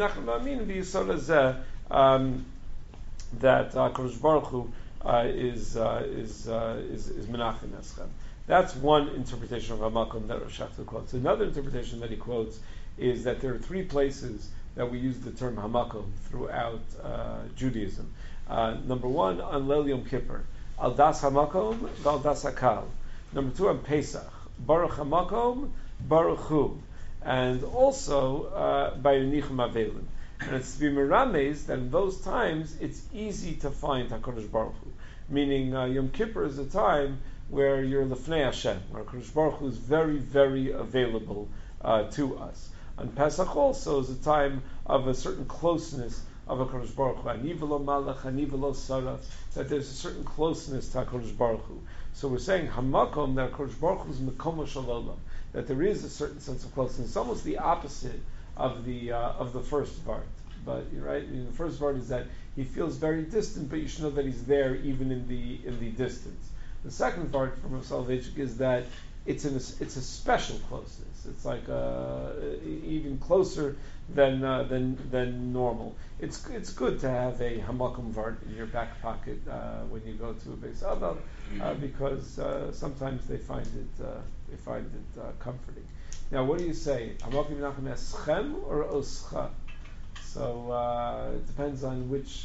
Kadosh Baruch Hu is menachem eschem. That's one interpretation of Hamakom that Rosh Hashanah quotes. Another interpretation that he quotes is that there are three places that we use the term Hamakom throughout Judaism. Number one, on Leil Yom Kippur, Al Das Hamakom, Val Das Hakal. Number two, on Pesach, Baruch Hamakom, Baruch Hu. And also by Yenichim Avelim. And it's to be merames that in those times it's easy to find HaKadosh Baruch Hu. Meaning Yom Kippur is a time where you're Lefnei Hashem, where HaKadosh Baruch Hu is very, very available to us. And Pesach also is a time of a certain closeness of HaKadosh Baruch Hu. Ani v'lo malach, ani v'lo saraf, that there's a certain closeness to HaKadosh Baruch Hu. So we're saying Hamakom, that HaKadosh Baruch Hu is Mekomo Shalom, that there is a certain sense of closeness. It's almost the opposite of the first Vart. But you're right. The first Vart is that he feels very distant, but you should know that he's there even in the distance. The second Vart from Rav Soloveitchik is that it's a special closeness. It's like even closer than normal. It's good to have a Hamakom Vart in your back pocket when you go to a Beis Abel because sometimes they find it comforting. Now, what do you say? Hamakom Menachem Eschem or Oscha? So it depends on which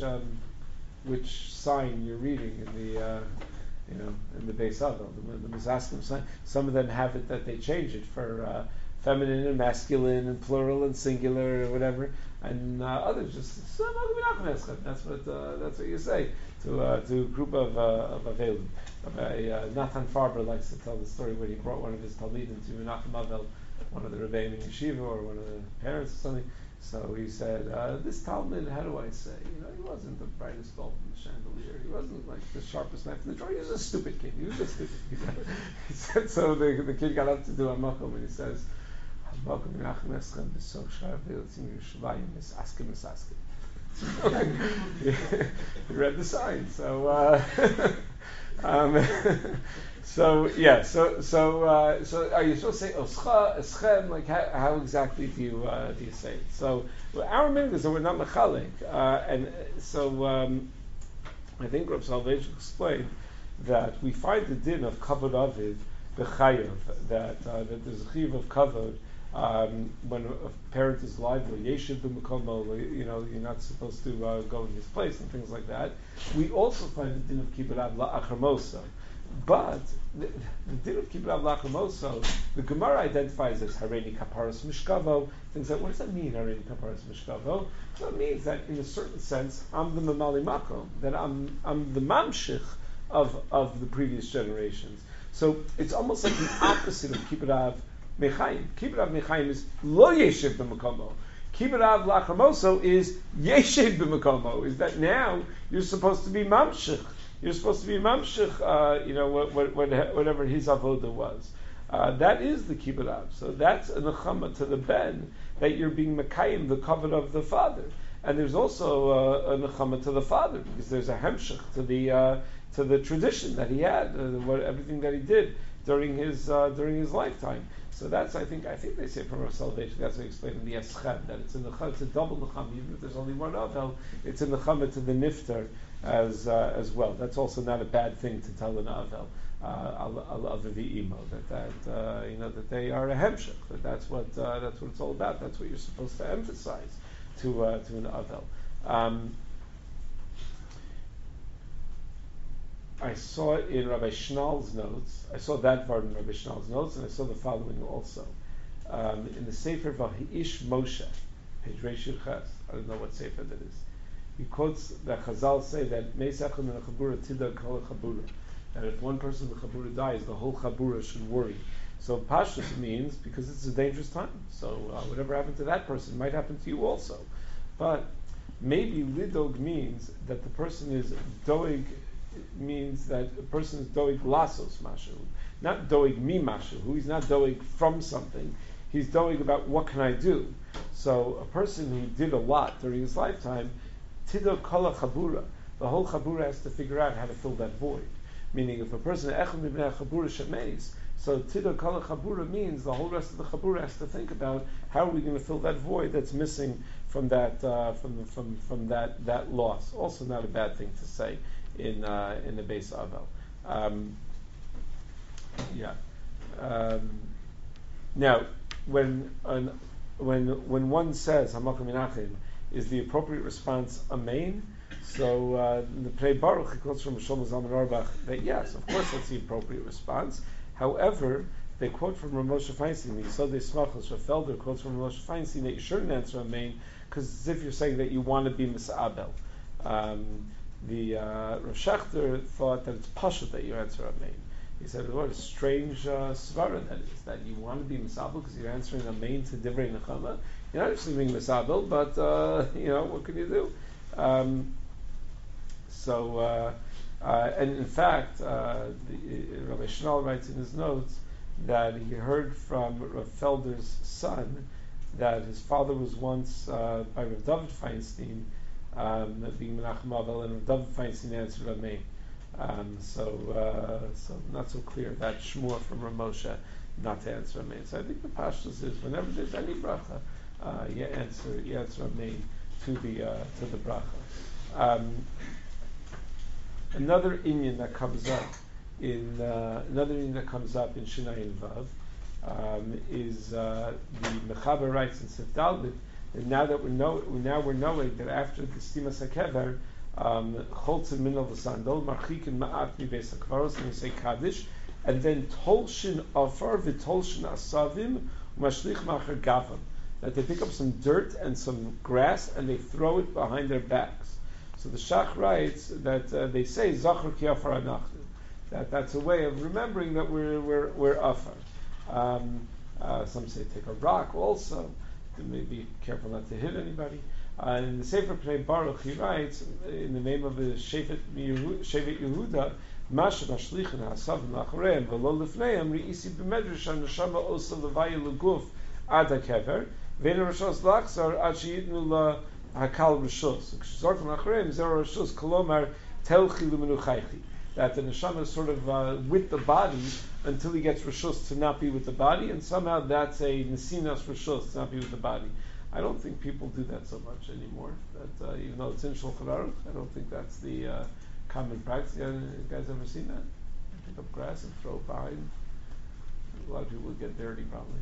sign you're reading in the in the Beis Avil. The Mizaskim sign. Some of them have it that they change it for feminine and masculine and plural and singular or whatever, and others just that's what you say to a group of Avelim. Nathan Farber likes to tell the story when he brought one of his talmidim to Menachem Avel, one of the Rebbeim in yeshiva or one of the parents or something. So he said, this Talmud, how do I say? He wasn't the brightest bulb in the chandelier. He wasn't like the sharpest knife in the drawer. He was a stupid kid. He said, so the kid got up to do a makom and he says, Hamakom Menachem Eschem b'soch shar ve'yotzim Yerushalayim misaskim. He read the sign. So So are you supposed to say oscha, eschem? Like how exactly do you say it? So our minhag is that we're not mechalek, and so I think Rav Soloveitchik explained that we find the din of kavod aviv b'chayav, that there's a chiv of kavod when a parent is alive, or yeshiv b'makomo, you're not supposed to go in his place and things like that. We also find the din of kibbud av la'achar moso. But the din of kibbud av la'achar moso, the Gemara identifies as hareini kaparas mishkavo. Things like, what does that mean, hareini kaparas mishkavo? So it means that in a certain sense, I'm the mamali makom, that I'm the mamshich of the previous generations. So it's almost like the opposite of kibbud av mechayim. Kibbud av mechayim is lo yeshiv b'makomo. Kibbud av la'achar moso is yeshiv b'makomo. Is that now you're supposed to be mamshich. You're supposed to be mamshich, whatever his avoda was. That is the kibbud av. So that's a nechama to the ben, that you're being mekayim, the kavod of the father. And there's also a nechama to the father, because there's a hemshich to the tradition that he had, everything that he did during his lifetime. So that's I think they say from Rav Soloveitchik, that's what he explained in the Eschem, that it's a double nechama, even if there's only one avel, it's a nechama to the niftar as well. That's also not a bad thing to tell an avel, al imo, that they are a hemshech, that's what it's all about. That's what you're supposed to emphasize to an avel. I saw it in Rabbi Schnall's notes. I saw that part in Rabbi Schnall's notes, and I saw the following also. In the Sefer Vahish Moshe, page Reishir Ches. I don't know what sefer that is. He quotes that Chazal say that Meisachim and a Chabura Tida Kol Chabura. That if one person in the Chabura dies, the whole Chabura should worry. So Pashtus means because it's a dangerous time. So whatever happened to that person might happen to you also. But maybe Lidog means that the person is Doeg, means that a person is Doeg Lasos Mashu. Not Doeg Mi Mashu. He's not Doeg from something. He's Doeg about what can I do. So a person who did a lot during his lifetime, Tido Kala Chabura, the whole Chabura has to figure out how to fill that void. Meaning, if a person Echad Mibnei Chabura Shemeis, so Tido Kala Chabura means the whole rest of the Chabura has to think about how are we going to fill that void that's missing from that from that loss. Also, not a bad thing to say in the base Avel. Now, when one says Hamakam Menachem, is the appropriate response Amen? So the Pnei Baruch, he quotes from Shlomo Zalman Auerbach that yes, of course that's the appropriate response. However, they quote from Rav Moshe Feinstein, the Yisodei Smachos, Rav Felder quotes from Rav Moshe Feinstein that you shouldn't answer Amen because it's as if you're saying that you want to be Misa'abel. The Rav Shechter thought that it's Pashut that you answer Amen. He said, what a strange svara that is, that you want to be Misabel because you're answering Amen to Divrei Nechama. You're not actually being Misabel, but, what can you do? And in fact, Rabbi Schnall writes in his notes that he heard from Rav Felder's son that his father was once by Rav David Feinstein being Menachem Avel, and Rav David Feinstein answered Amen. So not so clear that shmua from Rav Moshe not to answer Amen. So I think the pashtus is whenever there's any bracha, you answer Amen to the bracha. Another inyan that comes up in Shinai and Vav is the Mechaber writes in Sif Dalbit that now we're knowing that after the Stimas HaKever Cholzen Min of Sandal, Marchikin Ma'at Mi Beis HaKvaros, and we say Kaddish, and then Tolshin Afar v'Tolshin Asavim Mashlich Machar Gavam, that they pick up some dirt and some grass and they throw it behind their backs. So the Shach writes that they say Zachar Ki Afar Anachnu, that's a way of remembering that we're Afar. Some say take a rock also. Be careful not to hit anybody. In the Sefer Pnei Baruch, he writes in the name of the Shevet Yehuda, Masha Mashlichin Hasav Machareim V'lo Lifneim Reisi B'Medrash Hanashama Osa Levaya Leguf Ad HaKever V'ena Rishos Lachzar Ad Sheyitnu La Hakal Rishos K'shzork Machareim Zero Rishos Kolomar Telchi Lumenu Chaychi, that the neshama is sort of with the body until he gets rishus to not be with the body, and somehow that's a nesinas rishus to not be with the body. I don't think people do that so much anymore. That even though it's in Shulchan Aruch, I don't think that's the common practice. You guys ever seen that? Pick up grass and throw it behind. A lot of people would get dirty, probably.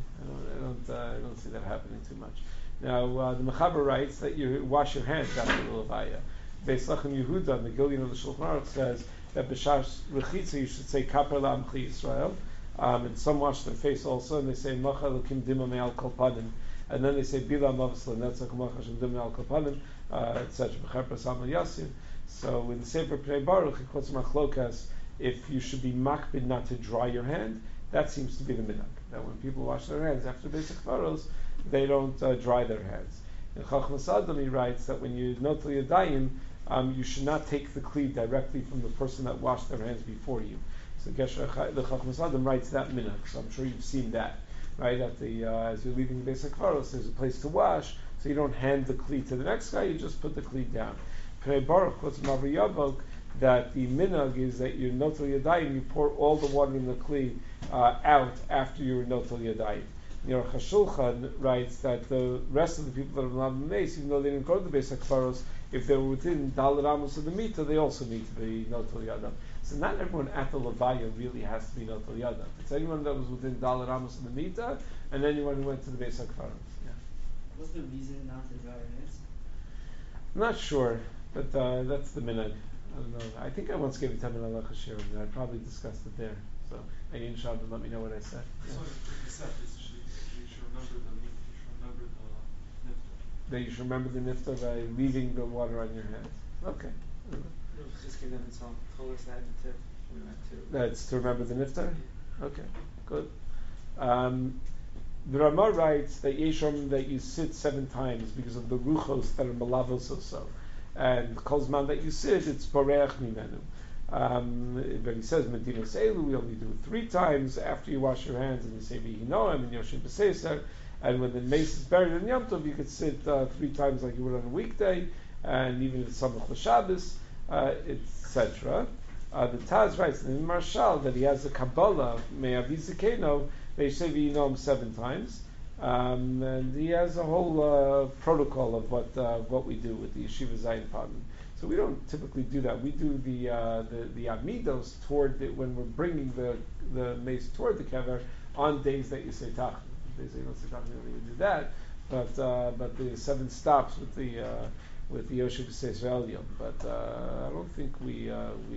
I don't see that happening too much. Now the Mechaber writes that you wash your hands after the levaya. Beis Lachem Yehuda, the Gillian of the Shulchan Aruch, says that b'shas rechitza you should say Kaper La'amchi Yisrael, and some wash their face also, and they say Macha Elokim Dima Me'al Kol Panim, and then they say Bila Mavas Lenetzach Macha Shem Dima Me'al Kol Panim, etc. B'Cherpa Samal Yasir. So in the Sefer Pnei Baruch, he quotes Machlokas, if you should be makbid not to dry your hand, that seems to be the minhag. That when people wash their hands after basic faros, they don't dry their hands. In Chachmas Adam he writes that when you notel yadayim, you should not take the kli directly from the person that washed their hands before you. So the Chachmas Adam writes that minhag. So I'm sure you've seen that, right? At the as you're leaving the basic faros, there's a place to wash, so you don't hand the kli to the next guy. You just put the kli down. Pnei Baruch quotes Mavri Yavok that the minhag is that you notel yadayim, you pour all the water in the kli out after you notel yadayim. Aruch HaShulchan writes that the rest of the people that are allowed in the mace, even though they didn't go to the Beis HaKfaros, if they were within Daled Amos of the Mita, they also need to be Notel Yadam. So not everyone at the Levaya really has to be Notel Yadam. It's anyone that was within Daled Amos of the Mita, and anyone who went to the Beis HaKfaros. Yeah.
What's the reason not to dry your hands?
I'm not sure, but that's the minhag. I don't know. I think I once gave it to Tamin Allah Chashir, and I probably discussed it there. So, Ayin Shabbat, let me know what I said.
So you should remember the nifta.
That you should remember the niftar by leaving the water on your hands. Okay.
Just give them some told us that in the tip we went to.
That's to remember the niftar? Okay, good. The Ramah writes that Yeshom that you sit 7 times because of the ruchos that are malavos also. And kolzman that you sit, it's boreach mimenu. But he says Medinos Elu, we only do it 3 times after you wash your hands and you say Vihinoam and Yoshim B'Seser. And when the mace is buried in Yom Tov, you could sit 3 times like you would on a weekday, and even if it's Samach L'Shabbos, etc. The Taz writes in the Marshal that he has a Kabbalah, Me'avizikeno, they say Vihinoam 7 times. And he has a whole protocol of what we do with the Yeshiva Zayin Padim. So we don't typically do that. We do the amidos toward when we're bringing the mace toward the kever on days that you say tach. Days that you don't say tach, you don't even do that. But the 7 stops with the Yoshev B'Seis V'Elyon. But I don't think we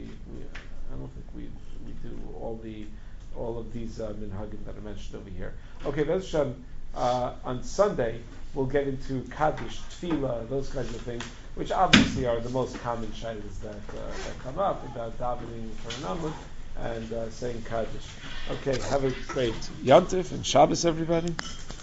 do all of these minhagim that are mentioned over here. Okay, that's on Sunday we'll get into Kaddish, Tefillah, those kinds of things, which obviously are the most common shaylas that come up about davening for an amud and saying Kaddish. Okay, have a great Yontif and Shabbos, everybody.